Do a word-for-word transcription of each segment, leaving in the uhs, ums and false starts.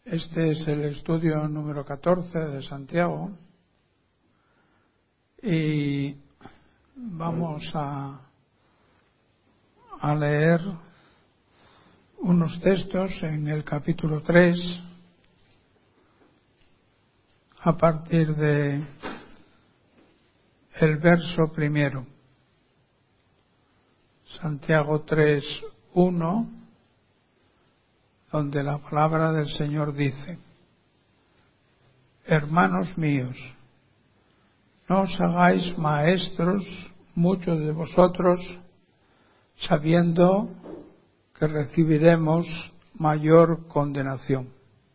Este es el estudio número catorce de Santiago y vamos a, a leer unos textos en el capítulo tres a partir de el verso primero. Santiago tres, uno, donde la palabra del Señor dice: Hermanos míos, no os hagáis maestros muchos de vosotros, sabiendo que recibiremos mayor condenación.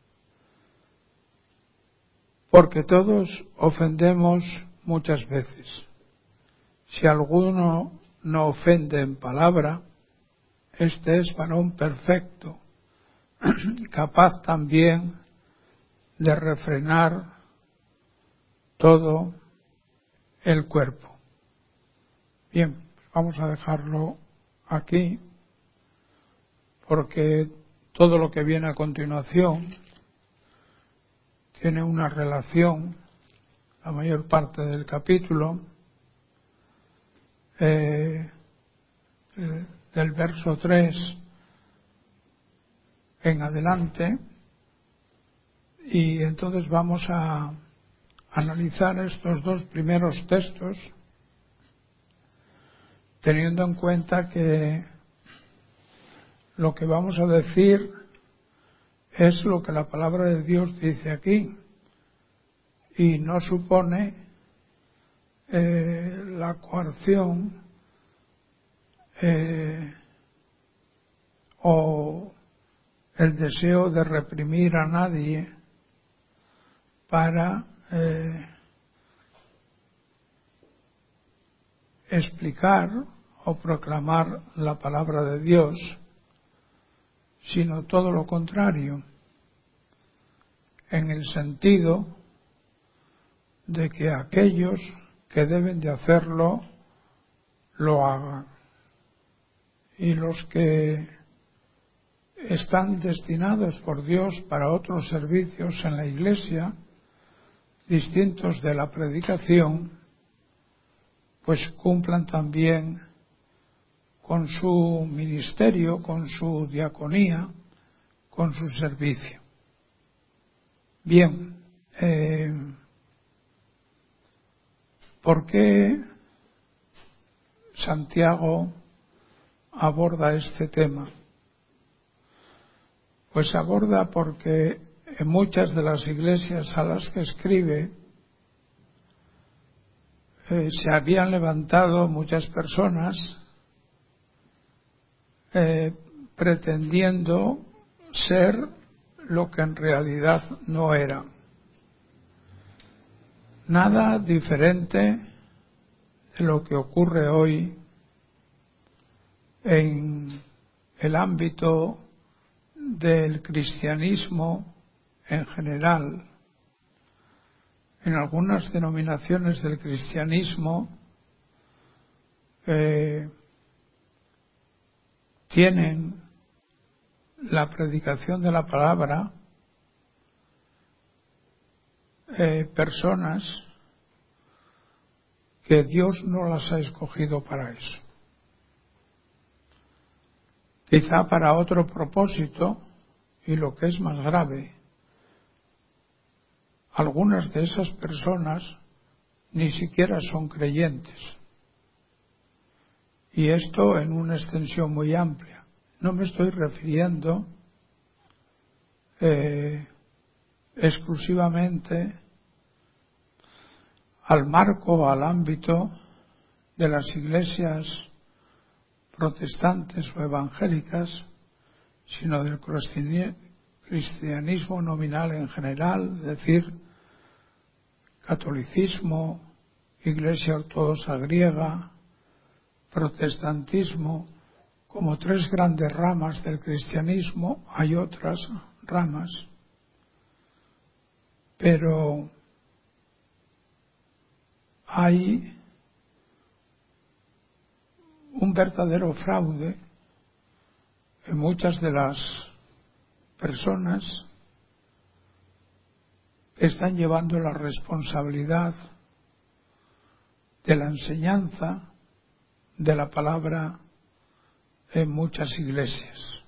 Porque todos ofendemos muchas veces. Si alguno no ofende en palabra, este es varón perfecto, capaz también de refrenar todo el cuerpo. Bien, vamos a dejarlo aquí, porque todo lo que viene a continuación tiene una relación, la mayor parte del capítulo, eh, del verso tres en adelante, y entonces vamos a analizar estos dos primeros textos teniendo en cuenta que lo que vamos a decir es lo que la palabra de Dios dice aquí y no supone eh, la coerción eh, o el deseo de reprimir a nadie para eh, explicar o proclamar la palabra de Dios, sino todo lo contrario, en el sentido de que aquellos que deben de hacerlo lo hagan, y los que están destinados por Dios para otros servicios en la Iglesia, distintos de la predicación, pues cumplan también con su ministerio, con su diaconía, con su servicio. Bien, eh, ¿por qué Santiago aborda este tema? Pues aborda porque en muchas de las iglesias a las que escribe eh, se habían levantado muchas personas eh, pretendiendo ser lo que en realidad no era. Nada diferente de lo que ocurre hoy en el ámbito del cristianismo en general. En algunas denominaciones del cristianismo eh, tienen la predicación de la palabra eh, personas que Dios no las ha escogido para eso. Quizá para otro propósito, y lo que es más grave, algunas de esas personas ni siquiera son creyentes. Y esto en una extensión muy amplia. No me estoy refiriendo eh, exclusivamente al marco, al ámbito de las iglesias protestantes o evangélicas, sino del cristianismo nominal en general, es decir, catolicismo, iglesia ortodoxa griega, protestantismo. Como tres grandes ramas del cristianismo, hay otras ramas, pero hay un verdadero fraude en muchas de las personas que están llevando la responsabilidad de la enseñanza de la palabra en muchas iglesias.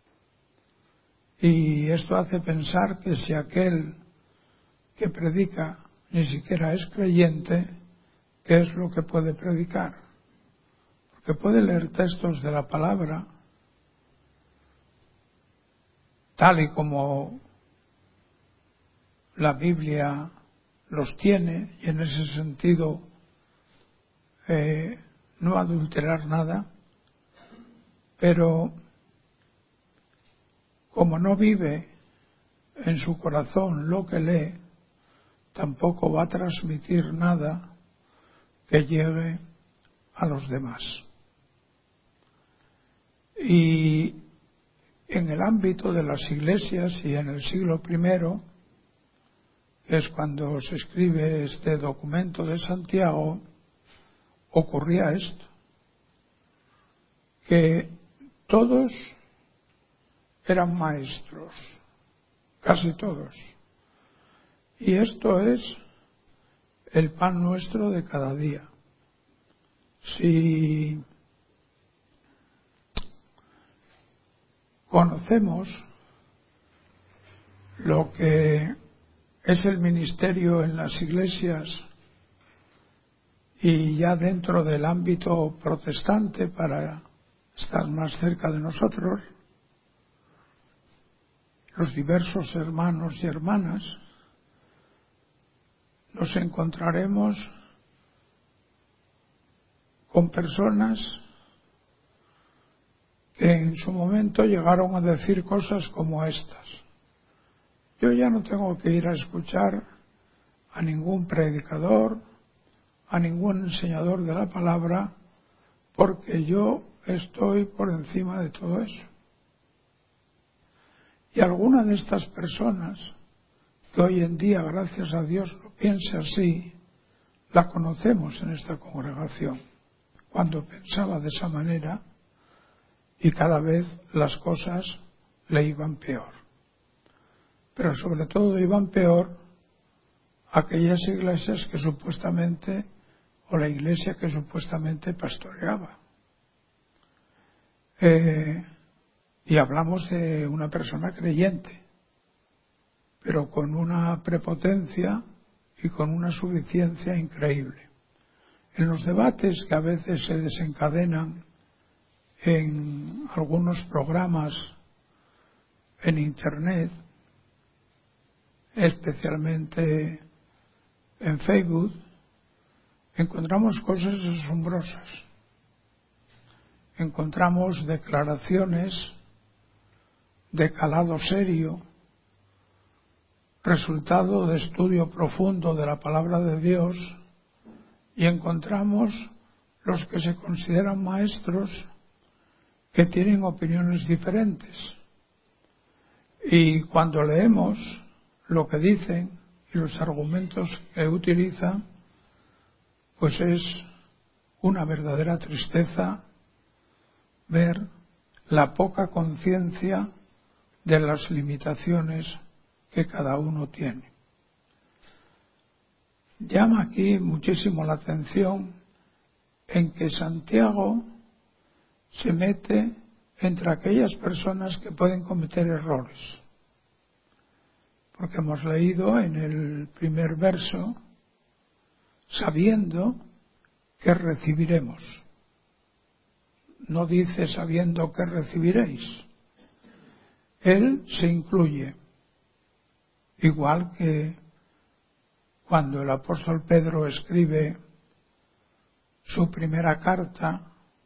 Y esto hace pensar que si aquel que predica ni siquiera es creyente, ¿qué es lo que puede predicar? Porque puede leer textos de la palabra tal y como la Biblia los tiene, y en ese sentido eh, no adulterar nada, pero como no vive en su corazón lo que lee, tampoco va a transmitir nada que llegue a los demás. Y en el ámbito de las iglesias y en el siglo primero, que es cuando se escribe este documento de Santiago, ocurría esto, que todos eran maestros, casi todos. Y esto es el pan nuestro de cada día. Si conocemos lo que es el ministerio en las iglesias y ya dentro del ámbito protestante, para estar más cerca de nosotros, los diversos hermanos y hermanas, nos encontraremos con personas que en su momento llegaron a decir cosas como estas: yo ya no tengo que ir a escuchar a ningún predicador, a ningún enseñador de la palabra, porque yo estoy por encima de todo eso. Y alguna de estas personas, que hoy en día, gracias a Dios, lo piense así, la conocemos en esta congregación, cuando pensaba de esa manera y cada vez las cosas le iban peor. Pero sobre todo iban peor aquellas iglesias que supuestamente, o la iglesia que supuestamente pastoreaba. Eh, y hablamos de una persona creyente, pero con una prepotencia y con una suficiencia increíble. En los debates que a veces se desencadenan en algunos programas en Internet, especialmente en Facebook, encontramos cosas asombrosas. Encontramos declaraciones de calado serio, resultado de estudio profundo de la palabra de Dios, y encontramos los que se consideran maestros que tienen opiniones diferentes. Y cuando leemos lo que dicen y los argumentos que utilizan, pues es una verdadera tristeza ver la poca conciencia de las limitaciones que cada uno tiene. Llama aquí muchísimo la atención en que Santiago se mete entre aquellas personas que pueden cometer errores. Porque hemos leído en el primer verso, sabiendo que recibiremos. No dice sabiendo que recibiréis. Él se incluye. Igual que cuando el apóstol Pedro escribe su primera carta,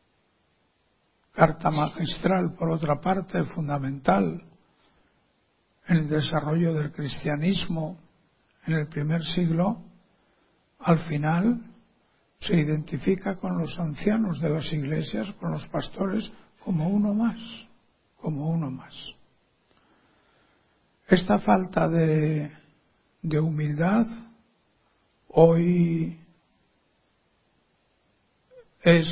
carta magistral, por otra parte, fundamental en el desarrollo del cristianismo en el primer siglo, al final se identifica con los ancianos de las iglesias, con los pastores, como uno más, como uno más. Esta falta de, de humildad hoy es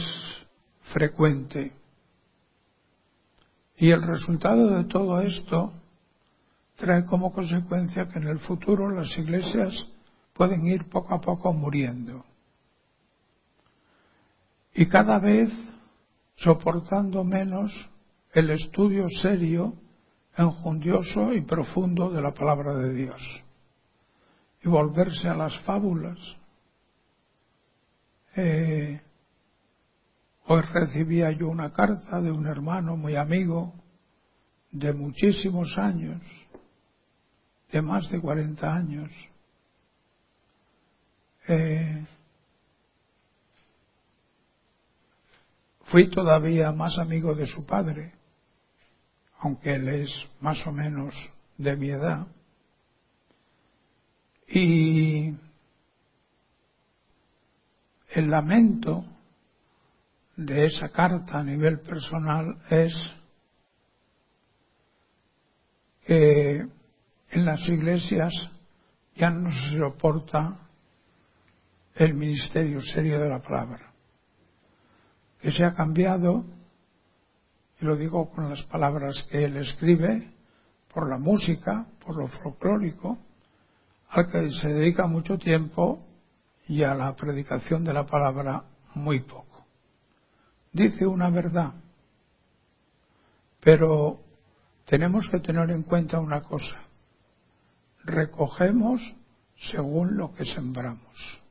frecuente. Y el resultado de todo esto trae como consecuencia que en el futuro las iglesias pueden ir poco a poco muriendo. Y cada vez soportando menos el estudio serio, enjundioso y profundo de la palabra de Dios. Y volverse a las fábulas. Eh, hoy recibía yo una carta de un hermano muy amigo de muchísimos años, de más de cuarenta años. Eh, fui todavía más amigo de su padre, aunque él es más o menos de mi edad. Y el lamento de esa carta a nivel personal es que en las iglesias ya no se soporta el ministerio serio de la palabra, que se ha cambiado, y lo digo con las palabras que él escribe, por la música, por lo folclórico, al que se dedica mucho tiempo, y a la predicación de la palabra muy poco. Dice una verdad, pero tenemos que tener en cuenta una cosa: recogemos según lo que sembramos.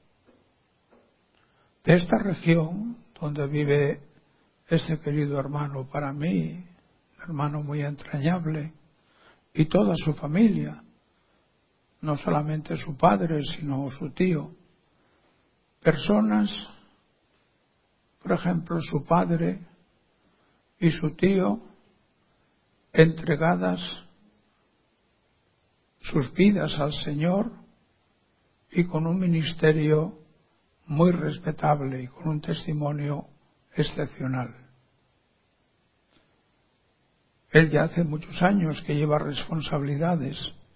De esta región donde vive este querido hermano, para mí, un hermano muy entrañable, y toda su familia, no solamente su padre, sino su tío, personas, por ejemplo, su padre y su tío, entregadas sus vidas al Señor y con un ministerio muy respetable y con un testimonio excepcional. Él ya hace muchos años que lleva responsabilidades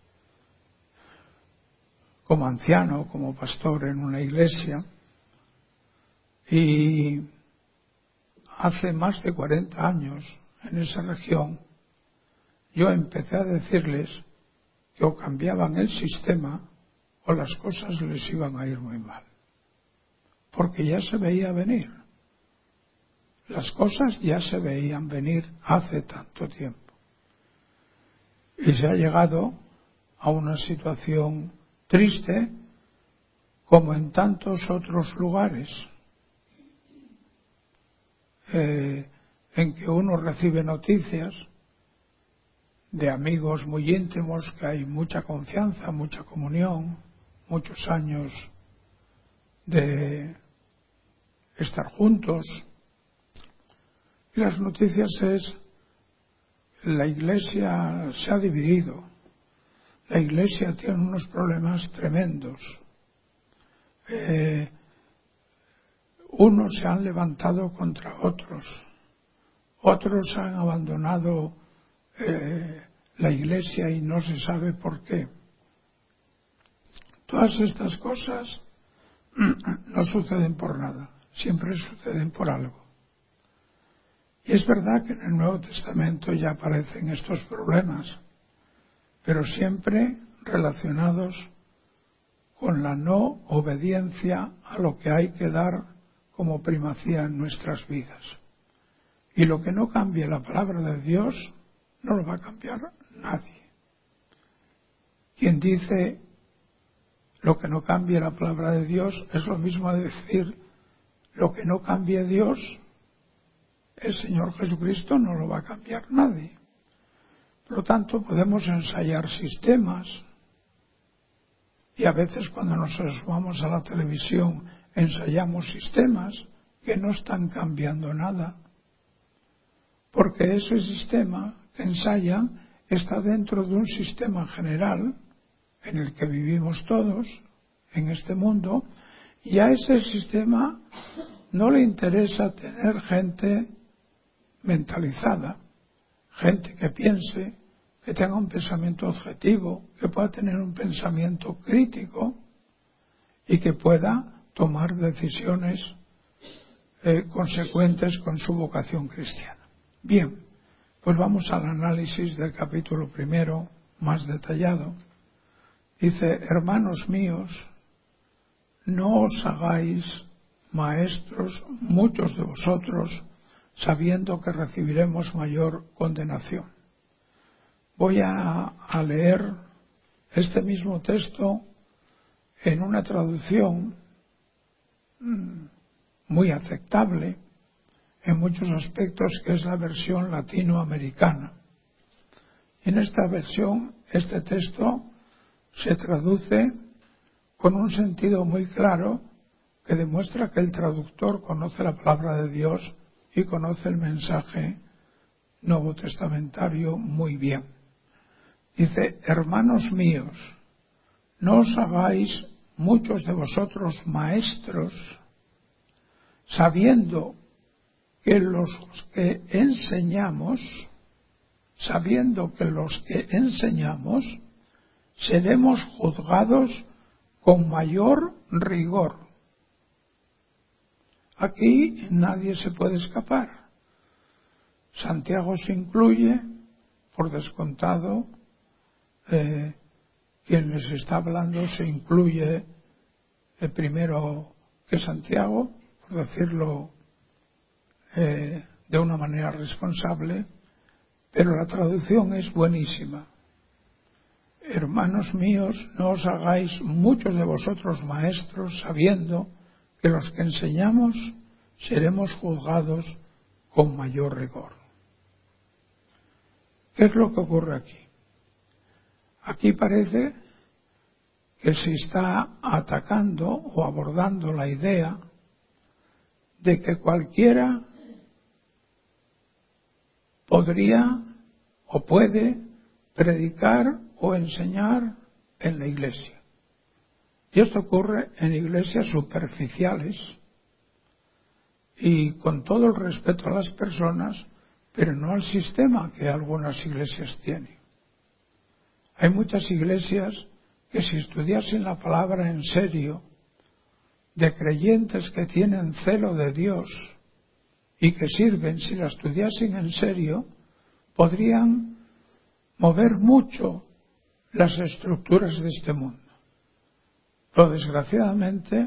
como anciano, como pastor en una iglesia, y hace más de cuarenta años en esa región yo empecé a decirles que o cambiaban el sistema o las cosas les iban a ir muy mal, porque ya se veía venir. Las cosas ya se veían venir hace tanto tiempo. Y se ha llegado a una situación triste como en tantos otros lugares, eh, en que uno recibe noticias de amigos muy íntimos, que hay mucha confianza, mucha comunión, muchos años de estar juntos. Y las noticias es: la iglesia se ha dividido, la iglesia tiene unos problemas tremendos, eh, unos se han levantado contra otros, otros han abandonado eh, la iglesia y no se sabe por qué. Todas estas cosas no suceden por nada, siempre suceden por algo. Y es verdad que en el Nuevo Testamento ya aparecen estos problemas, pero siempre relacionados con la no obediencia a lo que hay que dar como primacía en nuestras vidas. Y lo que no cambie la palabra de Dios, no lo va a cambiar nadie. Quien dice lo que no cambie la palabra de Dios es lo mismo a decir lo que no cambie Dios, el Señor Jesucristo, no lo va a cambiar nadie. Por lo tanto, podemos ensayar sistemas, y a veces cuando nos asomamos a la televisión ensayamos sistemas que no están cambiando nada, porque ese sistema que ensayan está dentro de un sistema general en el que vivimos todos en este mundo, y a ese sistema no le interesa tener gente mentalizada, gente que piense, que tenga un pensamiento objetivo, que pueda tener un pensamiento crítico y que pueda tomar decisiones eh, consecuentes con su vocación cristiana. Bien, pues vamos al análisis del capítulo primero más detallado. Dice: hermanos míos, no os hagáis maestros muchos de vosotros, sabiendo que recibiremos mayor condenación. Voy a, a leer este mismo texto en una traducción muy aceptable en muchos aspectos, que es la versión latinoamericana. En esta versión, este texto se traduce con un sentido muy claro que demuestra que el traductor conoce la palabra de Dios y conoce el mensaje nuevo testamentario muy bien. Dice: hermanos míos, no os hagáis muchos de vosotros maestros, sabiendo que los que enseñamos, sabiendo que los que enseñamos seremos juzgados con mayor rigor. Aquí nadie se puede escapar. Santiago se incluye, por descontado, eh, quien les está hablando se incluye eh, primero que Santiago, por decirlo eh, de una manera responsable, pero la traducción es buenísima. Hermanos míos, no os hagáis muchos de vosotros maestros, sabiendo que los que enseñamos seremos juzgados con mayor rigor. ¿Qué es lo que ocurre aquí? Aquí parece que se está atacando o abordando la idea de que cualquiera podría o puede predicar o enseñar en la iglesia. Y esto ocurre en iglesias superficiales y con todo el respeto a las personas, pero no al sistema que algunas iglesias tienen. Hay muchas iglesias que, si estudiasen la palabra en serio, de creyentes que tienen celo de Dios y que sirven, si la estudiasen en serio, podrían mover mucho las estructuras de este mundo. Pero desgraciadamente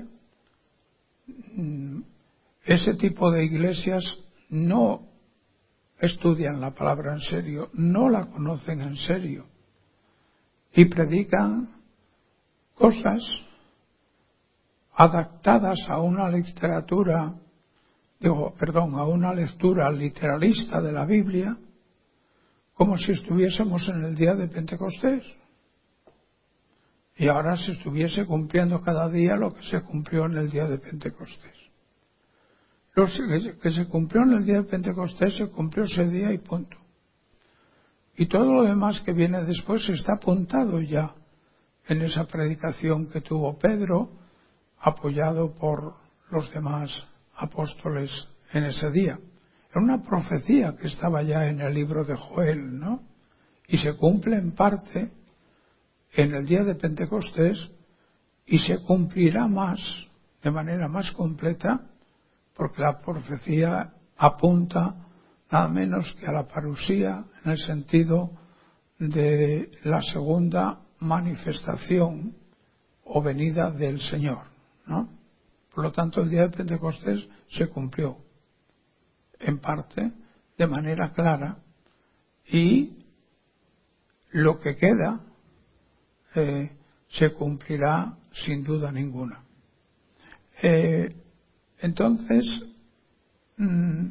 ese tipo de iglesias no estudian la palabra en serio, no la conocen en serio y predican cosas adaptadas a una literatura, digo, perdón, a una lectura literalista de la Biblia, como si estuviésemos en el día de Pentecostés. Y ahora se estuviese cumpliendo cada día lo que se cumplió en el día de Pentecostés. Lo que se cumplió en el día de Pentecostés se cumplió ese día y punto. Y todo lo demás que viene después está apuntado ya en esa predicación que tuvo Pedro, apoyado por los demás apóstoles en ese día. Era una profecía que estaba ya en el libro de Joel, ¿no? Y se cumple en parte en el día de Pentecostés y se cumplirá más, de manera más completa, porque la profecía apunta nada menos que a la parusía, en el sentido de la segunda manifestación o venida del Señor, ¿no? Por lo tanto, el día de Pentecostés se cumplió en parte, de manera clara, y lo que queda eh, se cumplirá sin duda ninguna. Eh, entonces, mmm,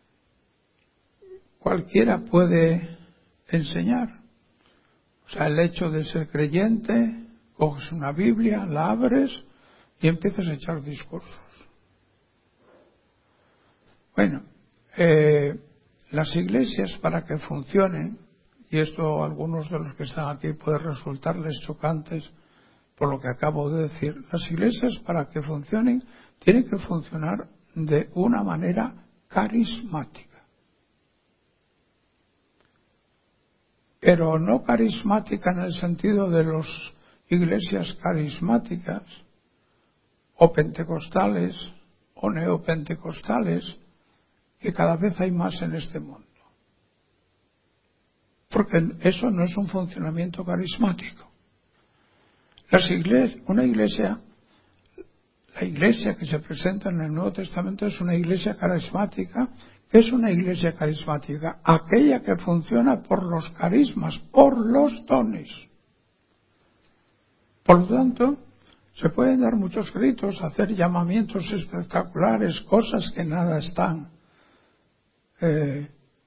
cualquiera puede enseñar. O sea, el hecho de ser creyente, coges una Biblia, la abres y empiezas a echar discursos. Bueno, eh, las iglesias, para que funcionen, y esto a algunos de los que están aquí puede resultarles chocantes por lo que acabo de decir, las iglesias, para que funcionen, tienen que funcionar de una manera carismática. Pero no carismática en el sentido de las iglesias carismáticas o pentecostales o neopentecostales, que cada vez hay más en este mundo. porque eso no es un funcionamiento carismático. Las iglesias, una iglesia, la iglesia que se presenta en el Nuevo Testamento es una iglesia carismática. ¿Qué es una iglesia carismática? Aquella que funciona por los carismas, por los dones. Por lo tanto, se pueden dar muchos gritos, hacer llamamientos espectaculares, cosas que nada están eh,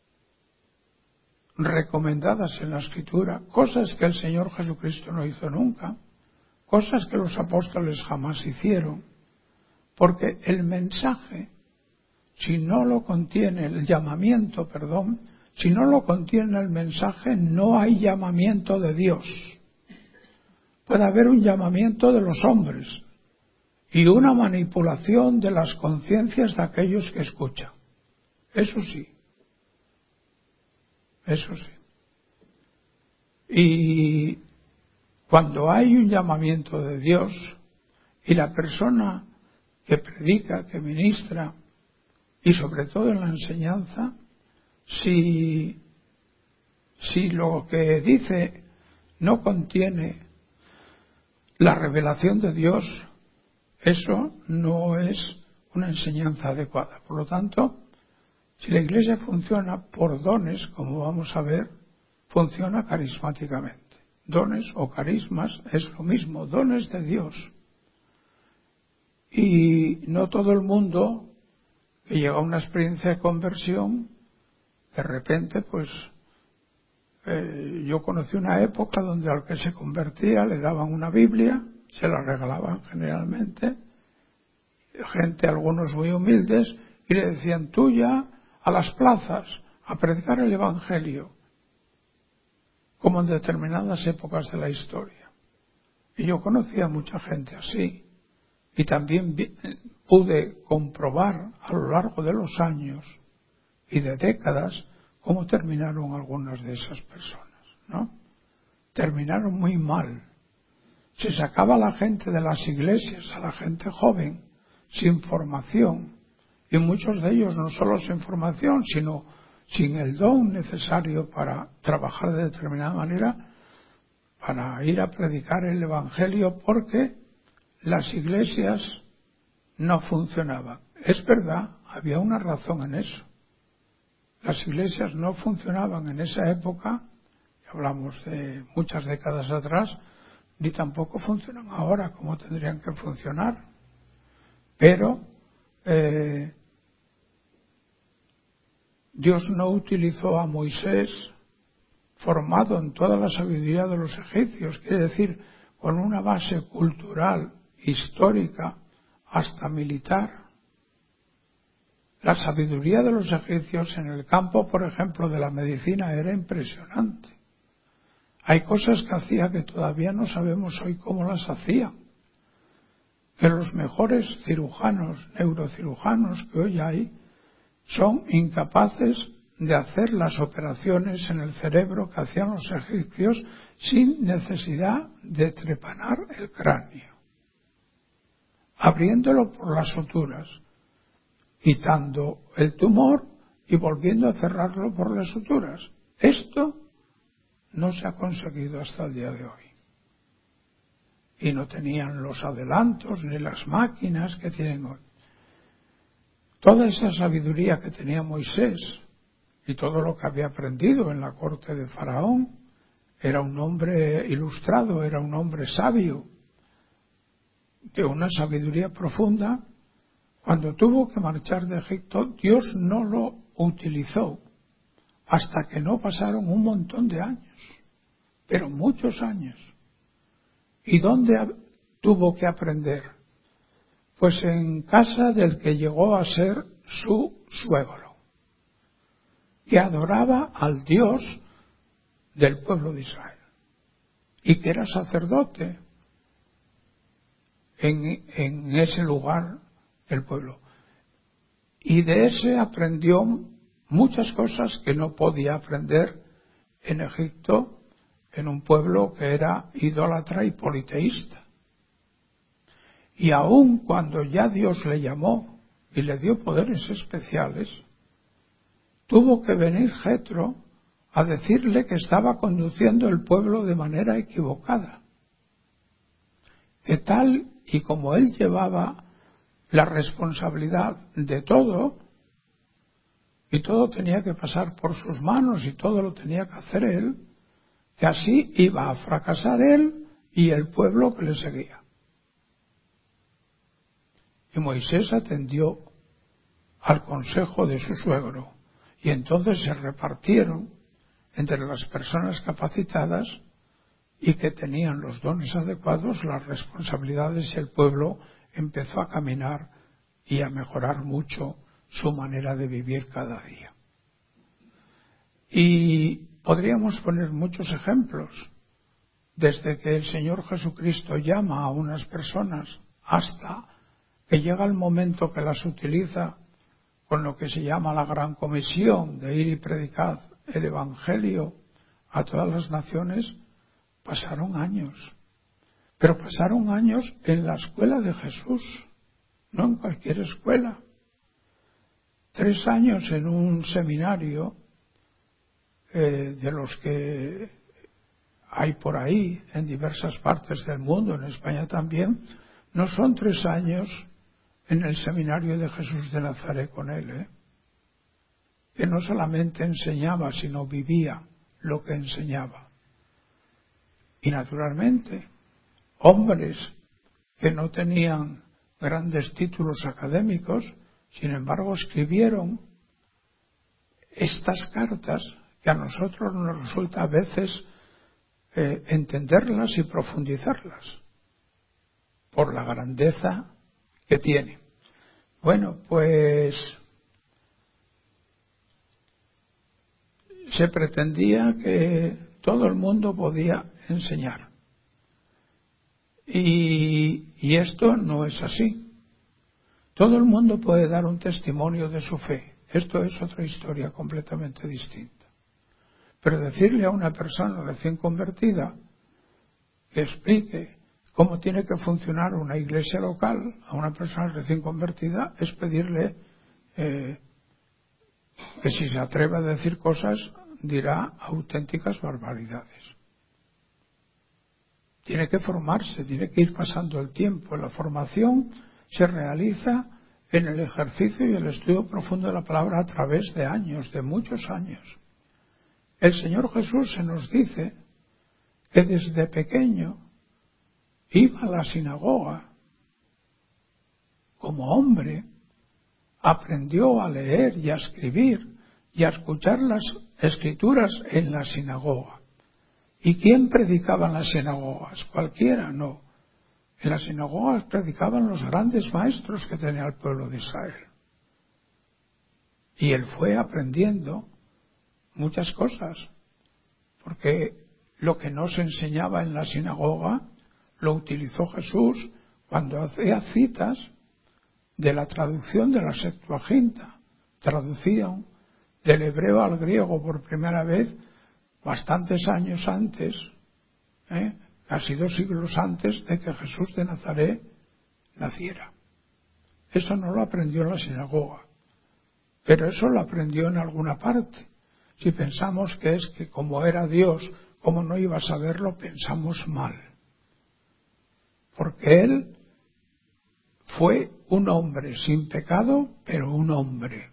recomendadas en la Escritura, cosas que el Señor Jesucristo no hizo nunca, cosas que los apóstoles jamás hicieron, porque el mensaje, si no lo contiene el llamamiento, perdón, si no lo contiene el mensaje, no hay llamamiento de Dios. Puede haber un llamamiento de los hombres y una manipulación de las conciencias de aquellos que escuchan. Eso sí. Eso sí. Y cuando hay un llamamiento de Dios y la persona que predica, que ministra, y sobre todo en la enseñanza, si, si lo que dice no contiene la revelación de Dios, eso no es una enseñanza adecuada. Por lo tanto, si la Iglesia funciona por dones, como vamos a ver, funciona carismáticamente. Dones o carismas es lo mismo, dones de Dios. Y no todo el mundo que llega a una experiencia de conversión, de repente, pues, eh, yo conocí una época donde al que se convertía le daban una Biblia, se la regalaban generalmente, gente, algunos muy humildes, y le decían, tú ya a las plazas, a predicar el Evangelio, como en determinadas épocas de la historia. Y yo conocí a mucha gente así, y también vi, pude comprobar a lo largo de los años y de décadas cómo terminaron algunas de esas personas, ¿no? Terminaron muy mal. Se sacaba a la gente de las iglesias, a la gente joven, sin formación, y muchos de ellos no solo sin formación, sino sin el don necesario para trabajar de determinada manera, para ir a predicar el Evangelio, porque las iglesias no funcionaban. Es verdad, había una razón en eso. Las iglesias no funcionaban en esa época, hablamos de muchas décadas atrás, ni tampoco funcionan ahora como tendrían que funcionar. Pero eh, Dios no utilizó a Moisés formado en toda la sabiduría de los egipcios, quiere decir, con una base cultural, histórica, hasta militar. La sabiduría de los egipcios en el campo, por ejemplo, de la medicina era impresionante. Hay cosas que hacía que todavía no sabemos hoy cómo las hacía. Que los mejores cirujanos, neurocirujanos que hoy hay, son incapaces de hacer las operaciones en el cerebro que hacían los egipcios sin necesidad de trepanar el cráneo, abriéndolo por las suturas, quitando el tumor y volviendo a cerrarlo por las suturas. Esto no se ha conseguido hasta el día de hoy. Y no tenían los adelantos ni las máquinas que tienen hoy. Toda esa sabiduría que tenía Moisés y todo lo que había aprendido en la corte de Faraón, era un hombre ilustrado, era un hombre sabio, de una sabiduría profunda. Cuando tuvo que marchar de Egipto, Dios no lo utilizó hasta que no pasaron un montón de años, pero muchos años. ¿Y dónde tuvo que aprender? Pues en casa del que llegó a ser su suegro, que adoraba al Dios del pueblo de Israel y que era sacerdote en, en ese lugar del pueblo. Y de ese aprendió muchas cosas que no podía aprender en Egipto, en un pueblo que era idólatra y politeísta. Y aun cuando ya Dios le llamó y le dio poderes especiales, tuvo que venir Jetro a decirle que estaba conduciendo el pueblo de manera equivocada, que tal y como él llevaba la responsabilidad de todo, y todo tenía que pasar por sus manos y todo lo tenía que hacer él, que así iba a fracasar él y el pueblo que le seguía. Y Moisés atendió al consejo de su suegro, y entonces se repartieron entre las personas capacitadas y que tenían los dones adecuados las responsabilidades, y el pueblo empezó a caminar y a mejorar mucho su manera de vivir cada día. Y podríamos poner muchos ejemplos, desde que el Señor Jesucristo llama a unas personas hasta que llega el momento que las utiliza con lo que se llama la gran comisión de ir y predicar el Evangelio a todas las naciones. Pasaron años, pero pasaron años en la escuela de Jesús, no en cualquier escuela. Tres años en un seminario eh, de los que hay por ahí en diversas partes del mundo, en España también, no son tres años en el seminario de Jesús de Nazaret con él, ¿eh? que no solamente enseñaba, sino vivía lo que enseñaba. Y naturalmente, hombres que no tenían grandes títulos académicos, sin embargo, escribieron estas cartas que a nosotros nos resulta a veces eh, entenderlas y profundizarlas por la grandeza que tiene. Bueno, pues se pretendía que todo el mundo podía enseñar. Y, y esto no es así. Todo el mundo puede dar un testimonio de su fe. Esto es otra historia completamente distinta. Pero decirle a una persona recién convertida que explique cómo tiene que funcionar una iglesia local a una persona recién convertida es pedirle eh, que si se atreve a decir cosas dirá auténticas barbaridades. Tiene que formarse, tiene que ir pasando el tiempo. La formación se realiza en el ejercicio y el estudio profundo de la palabra a través de años, de muchos años. El Señor Jesús se nos dice que desde pequeño iba a la sinagoga. Como hombre, aprendió a leer y a escribir y a escuchar las escrituras en la sinagoga. ¿Y quién predicaba en las sinagogas? Cualquiera, no. En las sinagogas predicaban los grandes maestros que tenía el pueblo de Israel. Y él fue aprendiendo muchas cosas, porque lo que no se enseñaba en la sinagoga lo utilizó Jesús cuando hacía citas de la traducción de la Septuaginta. Traducían del hebreo al griego por primera vez bastantes años antes, ¿eh? casi dos siglos antes de que Jesús de Nazaret naciera. Eso no lo aprendió en la sinagoga, pero eso lo aprendió en alguna parte. Si pensamos que es que como era Dios, como no iba a saberlo, pensamos mal. Porque Él fue un hombre sin pecado, pero un hombre.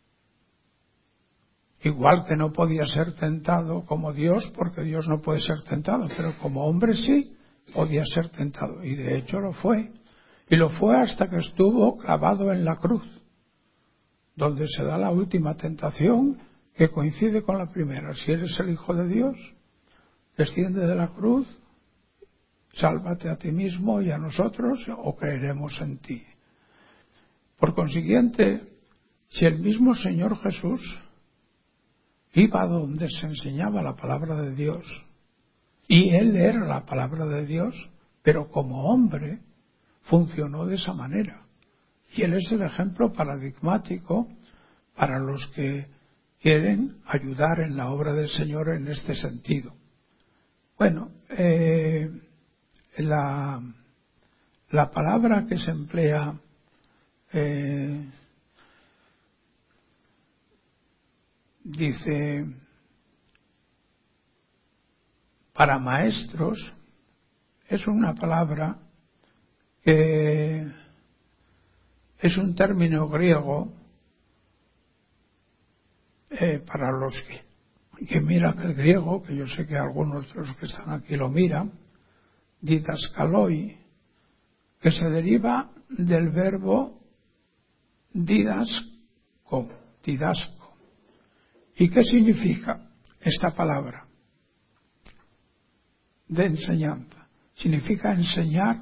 Igual que no podía ser tentado como Dios, porque Dios no puede ser tentado, pero como hombre sí podía ser tentado. Y de hecho lo fue. Y lo fue hasta que estuvo clavado en la cruz, donde se da la última tentación que coincide con la primera. Si eres el Hijo de Dios, desciende de la cruz, sálvate a ti mismo y a nosotros, o creeremos en ti. Por consiguiente, si el mismo Señor Jesús iba donde se enseñaba la palabra de Dios, y Él era la palabra de Dios, pero como hombre funcionó de esa manera. Y Él es el ejemplo paradigmático para los que quieren ayudar en la obra del Señor en este sentido. Bueno, eh, la, la palabra que se emplea eh, dice para maestros es una palabra que es un término griego eh, para los que, que miran el griego, que yo sé que algunos de los que están aquí lo miran, didaskaloi, que se deriva del verbo didasco, didasco. ¿Y qué significa esta palabra de enseñanza? Significa enseñar,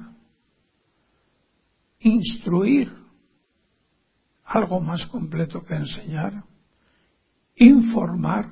instruir, algo más completo que enseñar, informar,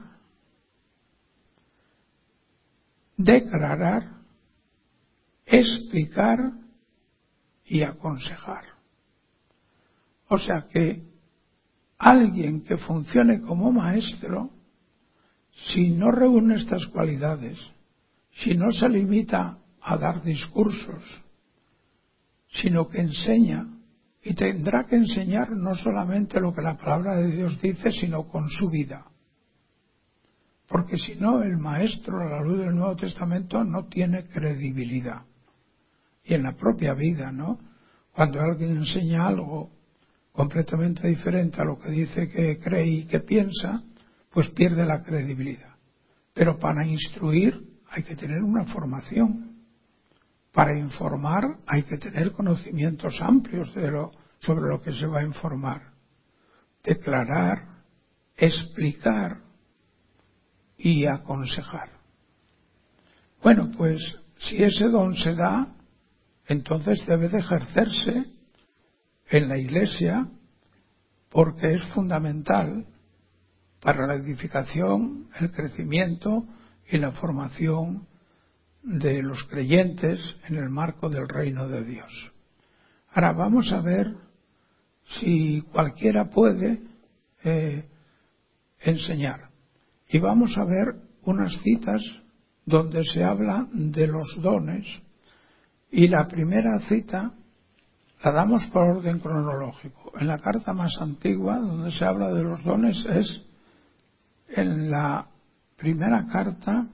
declarar, explicar y aconsejar. O sea que alguien que funcione como maestro, si no reúne estas cualidades, si no se limita a dar discursos, sino que enseña, y tendrá que enseñar no solamente lo que la palabra de Dios dice, sino con su vida. Porque si no, el maestro a la luz del Nuevo Testamento no tiene credibilidad. Y en la propia vida, ¿no? Cuando alguien enseña algo completamente diferente a lo que dice que cree y que piensa, pues pierde la credibilidad. Pero para instruir hay que tener una formación. Para informar hay que tener conocimientos amplios de lo, sobre lo que se va a informar. Declarar, explicar y aconsejar. Bueno, pues si ese don se da, entonces debe de ejercerse en la Iglesia, porque es fundamental para la edificación, el crecimiento y la formación de los creyentes en el marco del reino de Dios. Ahora vamos a ver si cualquiera puede eh, enseñar. Y vamos a ver unas citas donde se habla de los dones. Y la primera cita la damos por orden cronológico. En la carta más antigua donde se habla de los dones es en la primera carta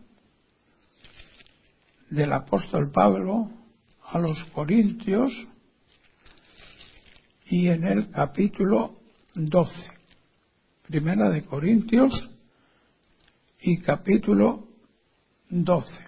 del apóstol Pablo a los Corintios y en el capítulo doce. Primera de Corintios y capítulo doce.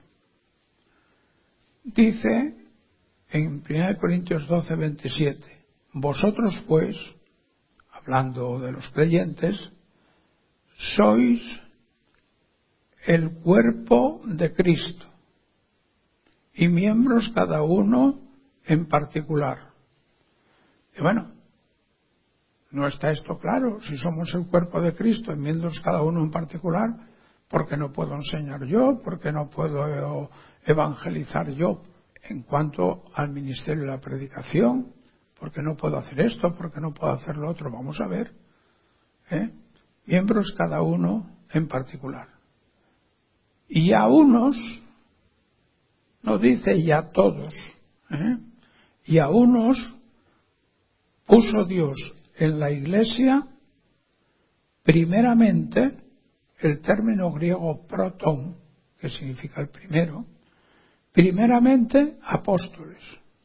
Dice en primera de Corintios doce, veintisiete, vosotros pues, hablando de los creyentes, sois el cuerpo de Cristo y miembros cada uno en particular. Y bueno, no está esto claro. Si somos el cuerpo de Cristo y miembros cada uno en particular, ¿por qué no puedo enseñar yo? ¿Por qué no puedo evangelizar yo en cuanto al ministerio de la predicación? ¿Por qué no puedo hacer esto? ¿Por qué no puedo hacer lo otro? Vamos a ver. ¿Eh? Miembros cada uno en particular. Y a unos, no dice y a todos, ¿eh? Y a unos puso Dios en la Iglesia, primeramente, el término griego proton, que significa el primero, primeramente apóstoles.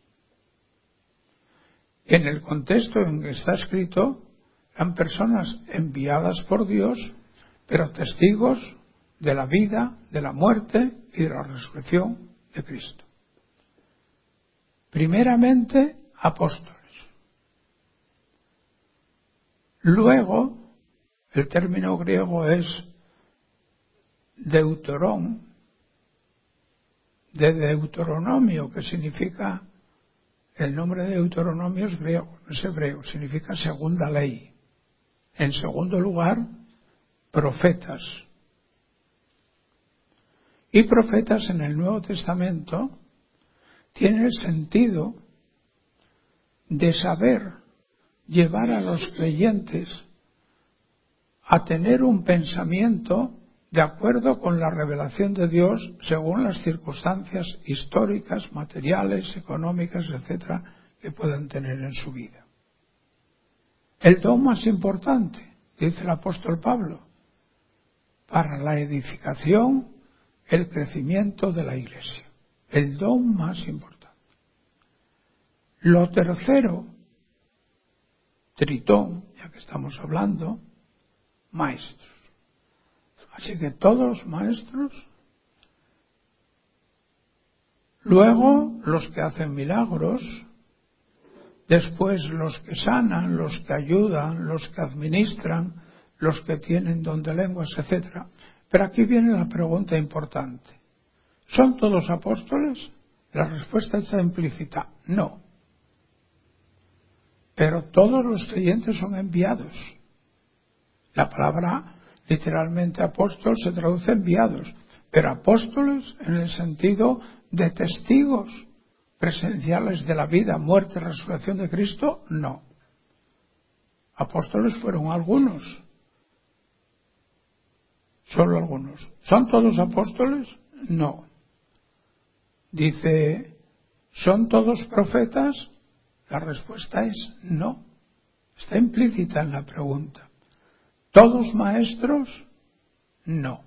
En el contexto en que está escrito, eran personas enviadas por Dios, pero testigos de la vida, de la muerte y de la resurrección de Cristo. Primeramente apóstoles. Luego, el término griego es deuterón, de Deuteronomio, que significa, el nombre de Deuteronomio es griego, no es hebreo, significa segunda ley. En segundo lugar, profetas. Y profetas en el Nuevo Testamento tiene el sentido de saber llevar a los creyentes a tener un pensamiento de acuerdo con la revelación de Dios según las circunstancias históricas, materiales, económicas, etcétera, que puedan tener en su vida. El don más importante, dice el apóstol Pablo, para la edificación el crecimiento de la Iglesia, el don más importante. Lo tercero, tritón, ya que estamos hablando, maestros. Así que todos maestros. Luego los que hacen milagros, después los que sanan, los que ayudan, los que administran, los que tienen don de lenguas, etcétera. Pero aquí viene la pregunta importante. ¿Son todos apóstoles? La respuesta está implícita, no. Pero todos los creyentes son enviados. La palabra literalmente apóstol se traduce enviados, pero apóstoles en el sentido de testigos presenciales de la vida, muerte, resurrección de Cristo, no. Apóstoles fueron algunos, solo algunos. ¿Son todos apóstoles? No. Dice, ¿son todos profetas? La respuesta es no. Está implícita en la pregunta. ¿Todos maestros? No.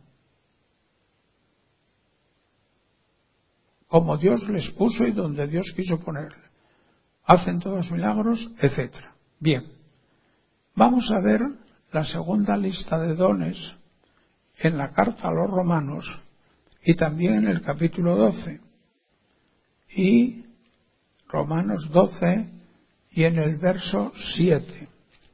Como Dios les puso y donde Dios quiso ponerle. Hacen todos milagros, etcétera. Bien. Vamos a ver la segunda lista de dones en la carta a los romanos y también en el capítulo doce. Y Romanos doce y en el verso siete.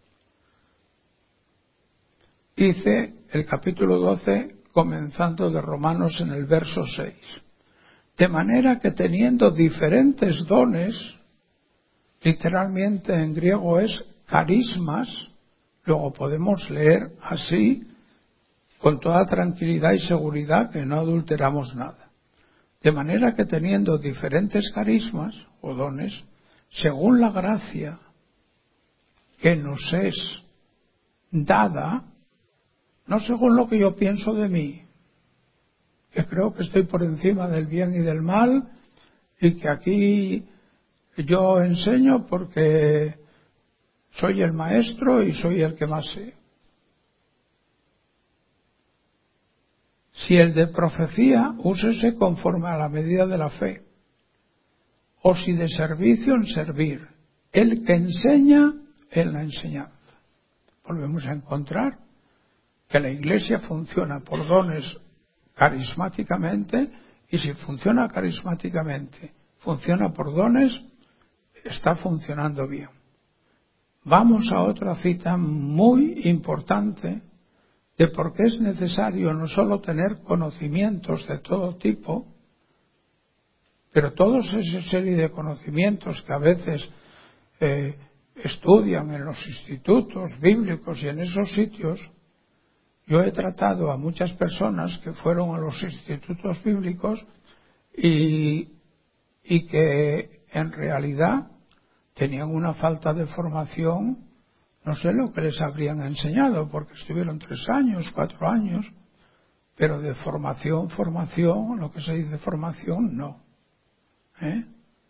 Dice el capítulo doce, comenzando de Romanos en el verso seis. De manera que teniendo diferentes dones, literalmente en griego es carismas, luego podemos leer así con toda tranquilidad y seguridad que no adulteramos nada. De manera que teniendo diferentes carismas o dones, según la gracia que nos es dada, no según lo que yo pienso de mí, que creo que estoy por encima del bien y del mal y que aquí yo enseño porque soy el maestro y soy el que más sé. Si el de profecía, úsese conforme a la medida de la fe. O si de servicio, en servir. El que enseña, en la enseñanza. Volvemos a encontrar que la Iglesia funciona por dones carismáticamente, y si funciona carismáticamente, funciona por dones, está funcionando bien. Vamos a otra cita muy importante de por qué es necesario no solo tener conocimientos de todo tipo, pero toda esa serie de conocimientos que a veces eh, estudian en los institutos bíblicos y en esos sitios. Yo he tratado a muchas personas que fueron a los institutos bíblicos y, y que en realidad tenían una falta de formación. No sé lo que les habrían enseñado, porque estuvieron tres años, cuatro años, pero de formación, formación, lo que se dice formación, no. ¿Eh?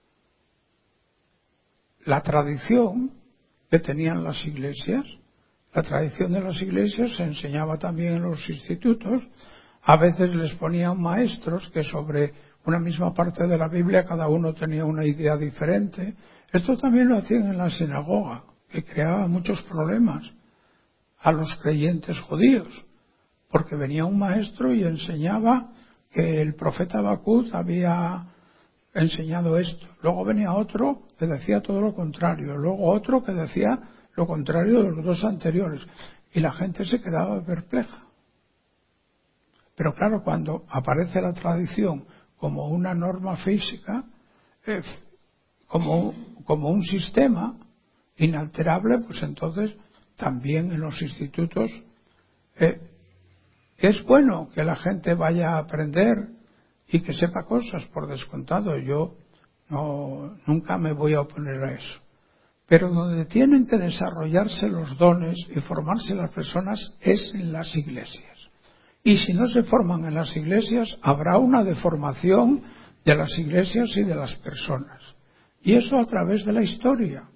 La tradición que tenían las iglesias, la tradición de las iglesias se enseñaba también en los institutos. A veces les ponían maestros que sobre una misma parte de la Biblia cada uno tenía una idea diferente. Esto también lo hacían en la sinagoga, que creaba muchos problemas a los creyentes judíos, porque venía un maestro y enseñaba que el profeta Habacuc había enseñado esto. Luego venía otro que decía todo lo contrario. Luego otro que decía lo contrario de los dos anteriores. Y la gente se quedaba perpleja. Pero claro, cuando aparece la tradición como una norma física, eh, como, como un sistema inalterable, pues entonces también en los institutos eh, es bueno que la gente vaya a aprender y que sepa cosas, por descontado. Yo no, nunca me voy a oponer a eso. Pero donde tienen que desarrollarse los dones y formarse las personas es en las iglesias. Y si no se forman en las iglesias, habrá una deformación de las iglesias y de las personas. Y eso a través de la historia.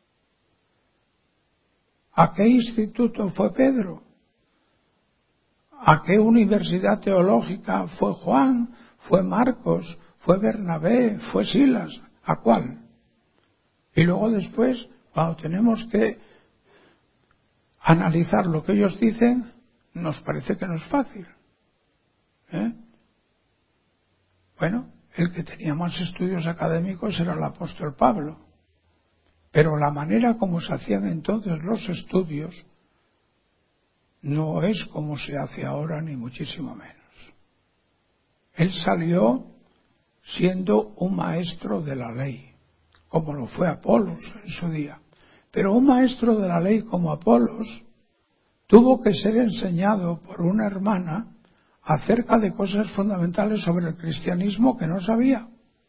¿A qué instituto fue Pedro? ¿A qué universidad teológica fue Juan? ¿Fue Marcos? ¿Fue Bernabé? ¿Fue Silas? ¿A cuál? Y luego después, cuando tenemos que analizar lo que ellos dicen, nos parece que no es fácil. ¿Eh? Bueno, el que tenía más estudios académicos era el apóstol Pablo. Pero la manera como se hacían entonces los estudios no es como se hace ahora, ni muchísimo menos. Él salió siendo un maestro de la ley, como lo fue Apolos en su día. Pero un maestro de la ley como Apolos tuvo que ser enseñado por una hermana acerca de cosas fundamentales sobre el cristianismo que no sabía.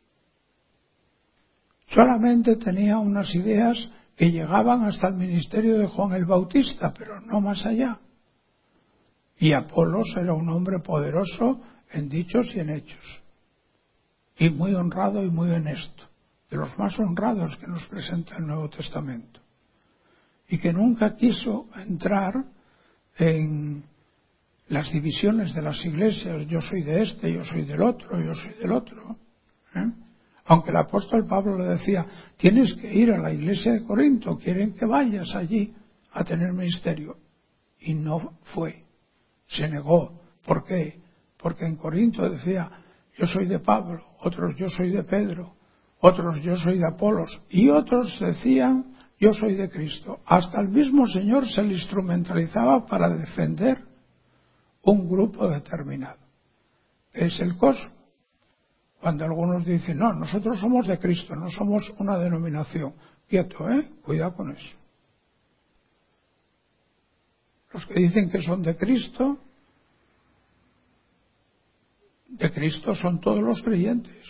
Solamente tenía unas ideas que llegaban hasta el ministerio de Juan el Bautista, pero no más allá. Y Apolos era un hombre poderoso en dichos y en hechos, y muy honrado y muy honesto, de los más honrados que nos presenta el Nuevo Testamento, y que nunca quiso entrar en las divisiones de las iglesias. Yo soy de este, yo soy del otro, yo soy del otro. ¿eh? Aunque el apóstol Pablo le decía, tienes que ir a la iglesia de Corinto, quieren que vayas allí a tener ministerio. Y no fue, se negó. ¿Por qué? Porque en Corinto decía, yo soy de Pablo, otros yo soy de Pedro, otros yo soy de Apolos, y otros decían, yo soy de Cristo. Hasta el mismo Señor se le instrumentalizaba para defender un grupo determinado. Es el cosmo. Cuando algunos dicen, no, nosotros somos de Cristo, no somos una denominación. Quieto, ¿eh? Cuidado con eso. Los que dicen que son de Cristo, de Cristo son todos los creyentes.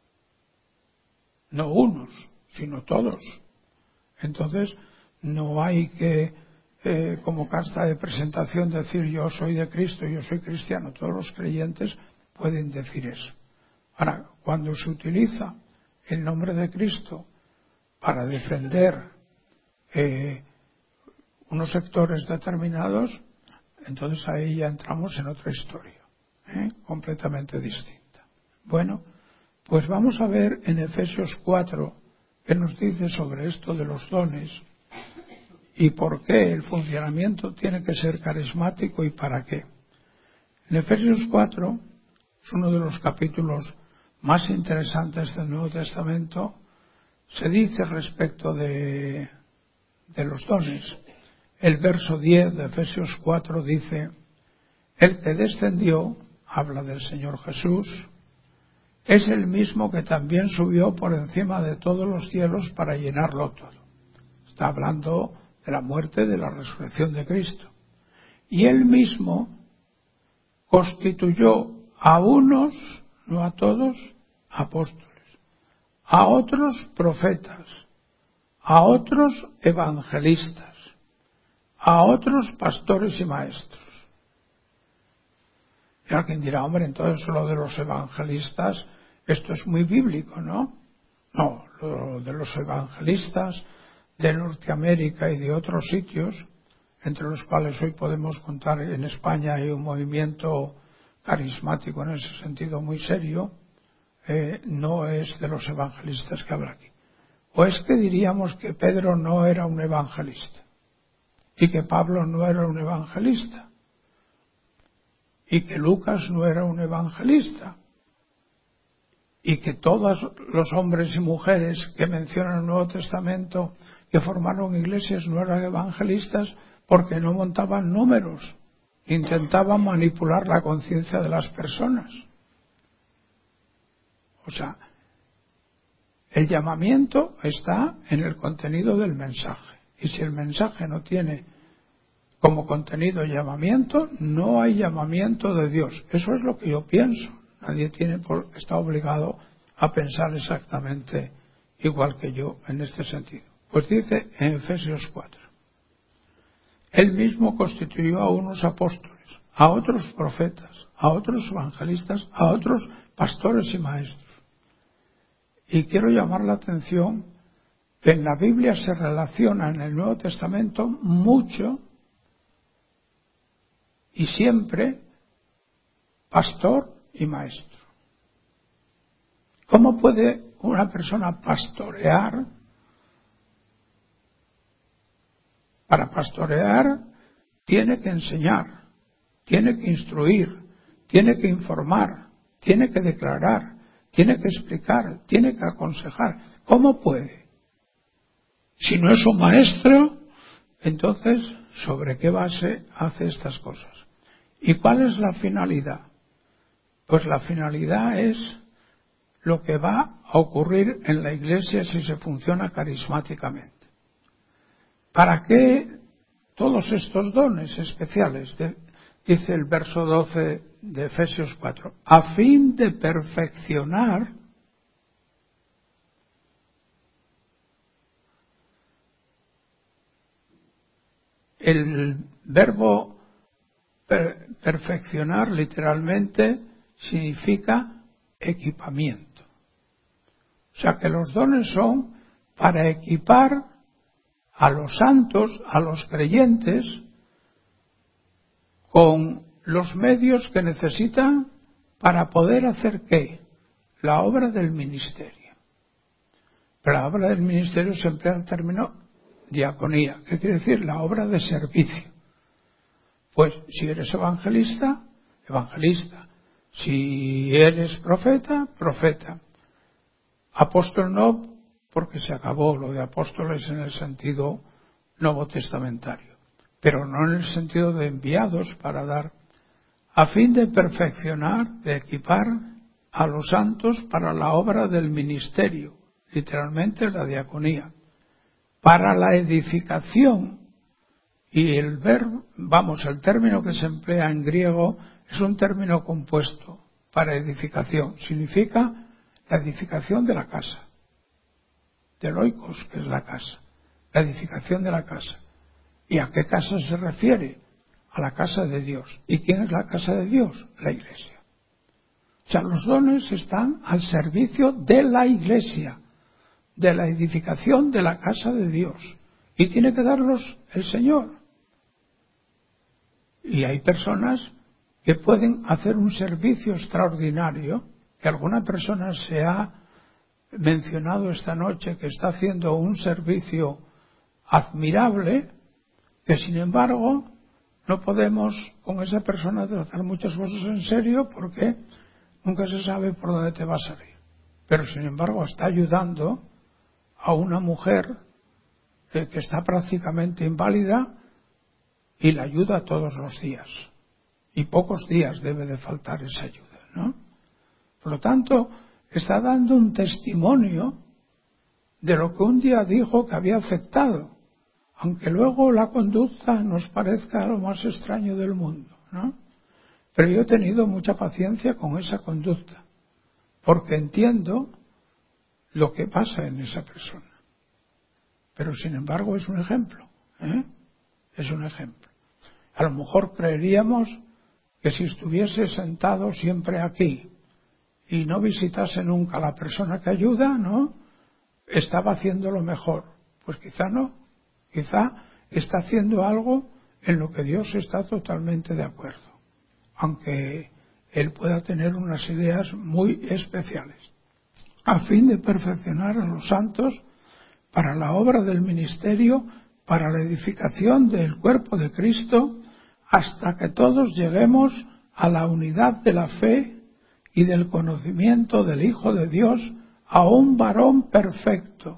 No unos, sino todos. Entonces, no hay que, eh, como carta de presentación, decir yo soy de Cristo, yo soy cristiano. Todos los creyentes pueden decir eso. Ahora, cuando se utiliza el nombre de Cristo para defender eh, unos sectores determinados, entonces ahí ya entramos en otra historia, ¿eh? completamente distinta. Bueno, pues vamos a ver en Efesios cuatro qué nos dice sobre esto de los dones y por qué el funcionamiento tiene que ser carismático y para qué. En Efesios cuatro es uno de los capítulos más interesantes del Nuevo Testamento. Se dice respecto de, de los dones. El verso diez de Efesios cuatro dice, el que descendió, habla del Señor Jesús, es el mismo que también subió por encima de todos los cielos para llenarlo todo. Está hablando de la muerte, de la resurrección de Cristo. Y él mismo constituyó a unos, no a todos, apóstoles, a otros profetas, a otros evangelistas, a otros pastores y maestros. Y alguien dirá, hombre, entonces lo de los evangelistas, esto es muy bíblico, ¿no? No, lo de los evangelistas de Norteamérica y de otros sitios, entre los cuales hoy podemos contar en España hay un movimiento carismático en ese sentido muy serio, eh, no es de los evangelistas que habla aquí. O es que diríamos que Pedro no era un evangelista y que Pablo no era un evangelista y que Lucas no era un evangelista y que todos los hombres y mujeres que mencionan el Nuevo Testamento que formaron iglesias no eran evangelistas porque no montaban números, intentaban manipular la conciencia de las personas. O sea, el llamamiento está en el contenido del mensaje. Y si el mensaje no tiene como contenido llamamiento, no hay llamamiento de Dios. Eso es lo que yo pienso. Nadie tiene por, está obligado a pensar exactamente igual que yo en este sentido. Pues dice en Efesios cuatro. Él mismo constituyó a unos apóstoles, a otros profetas, a otros evangelistas, a otros pastores y maestros. Y quiero llamar la atención que en la Biblia se relaciona en el Nuevo Testamento mucho y siempre pastor y maestro. ¿Cómo puede una persona pastorear? Para pastorear tiene que enseñar, tiene que instruir, tiene que informar, tiene que declarar, tiene que explicar, tiene que aconsejar. ¿Cómo puede? Si no es un maestro, entonces, ¿sobre qué base hace estas cosas? ¿Y cuál es la finalidad? Pues la finalidad es lo que va a ocurrir en la Iglesia si se funciona carismáticamente. ¿Para qué todos estos dones especiales? De, dice el verso doce de Efesios cuatro, a fin de perfeccionar el verbo per, perfeccionar literalmente significa equipamiento. O sea que los dones son para equipar a los santos, a los creyentes, con los medios que necesitan para poder hacer ¿qué? La obra del ministerio. Pero la obra del ministerio se emplea el término diaconía. ¿Qué quiere decir? La obra de servicio. Pues si eres evangelista, evangelista. Si eres profeta, profeta. Apóstol no, porque se acabó lo de apóstoles en el sentido nuevo testamentario, pero no en el sentido de enviados para dar, a fin de perfeccionar, de equipar a los santos para la obra del ministerio, literalmente la diaconía, para la edificación. Y el verbo, vamos, el término que se emplea en griego es un término compuesto para edificación. Significa la edificación de la casa, del oikos, que es la casa, la edificación de la casa. ¿Y a qué casa se refiere? A la casa de Dios. ¿Y quién es la casa de Dios? La Iglesia. O sea, los dones están al servicio de la Iglesia, de la edificación de la casa de Dios. Y tiene que darlos el Señor. Y hay personas que pueden hacer un servicio extraordinario, que alguna persona se ha mencionado esta noche que está haciendo un servicio admirable, que sin embargo no podemos con esa persona tratar muchas cosas en serio porque nunca se sabe por dónde te va a salir. Pero sin embargo está ayudando a una mujer que, que está prácticamente inválida y la ayuda todos los días. Y pocos días debe de faltar esa ayuda, ¿no? Por lo tanto, está dando un testimonio de lo que un día dijo que había aceptado, aunque luego la conducta nos parezca lo más extraño del mundo, ¿no? Pero yo he tenido mucha paciencia con esa conducta, porque entiendo lo que pasa en esa persona. Pero sin embargo es un ejemplo, ¿eh? Es un ejemplo. A lo mejor creeríamos que si estuviese sentado siempre aquí y no visitase nunca a la persona que ayuda, ¿no?, estaba haciendo lo mejor. Pues quizá no. Quizá está haciendo algo en lo que Dios está totalmente de acuerdo, aunque él pueda tener unas ideas muy especiales, a fin de perfeccionar a los santos para la obra del ministerio, para la edificación del cuerpo de Cristo, hasta que todos lleguemos a la unidad de la fe y del conocimiento del Hijo de Dios, a un varón perfecto,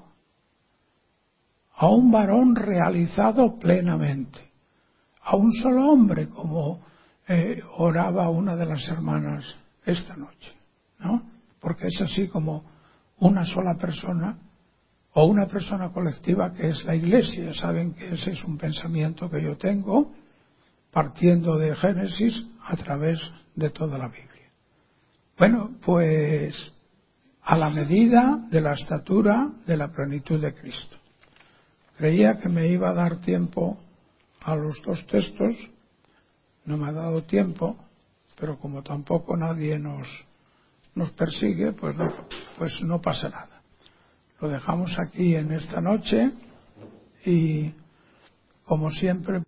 a un varón realizado plenamente, a un solo hombre, como eh, oraba una de las hermanas esta noche, ¿no? Porque es así como una sola persona o una persona colectiva que es la Iglesia. Saben que ese es un pensamiento que yo tengo partiendo de Génesis a través de toda la Biblia. Bueno, pues a la medida de la estatura de la plenitud de Cristo. Creía que me iba a dar tiempo a los dos textos, no me ha dado tiempo, pero como tampoco nadie nos, nos persigue, pues no, pues no pasa nada. Lo dejamos aquí en esta noche y, como siempre,